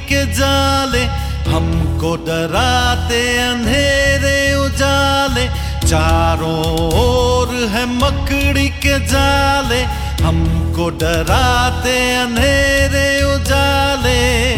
के जाले, हमको डराते अंधेरे उजाले। चारों ओर है मकड़ी के जाले, हमको डराते अंधेरे उजाले।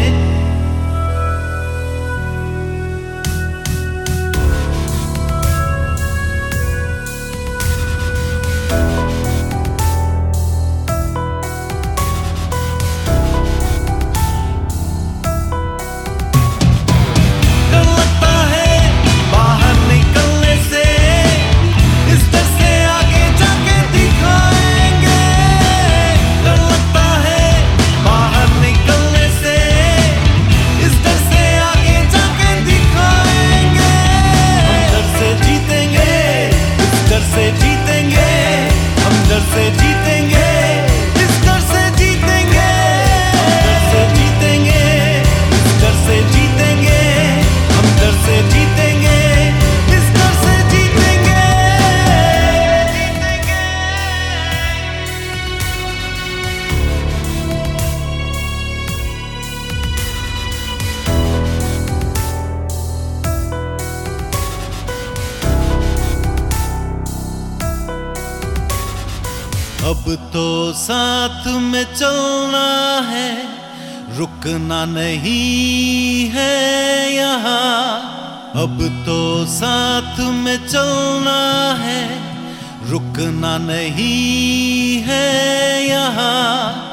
अब तो साथ में चलना है, रुकना नहीं है यहाँ। अब तो साथ में चलना है, रुकना नहीं है यहाँ।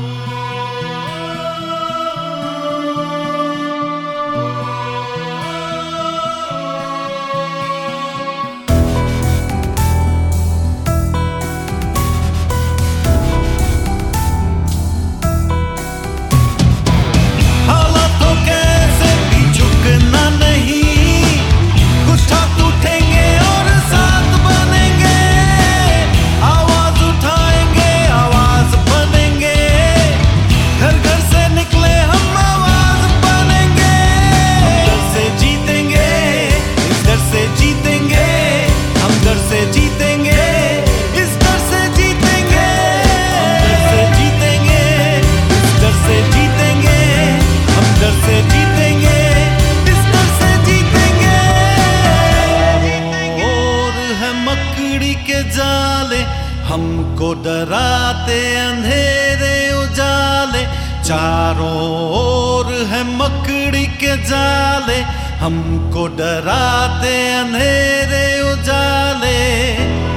हमको डराते अंधेरे उजाले, चारों ओर है मकड़ी के जाले। हमको डराते अंधेरे उजाले।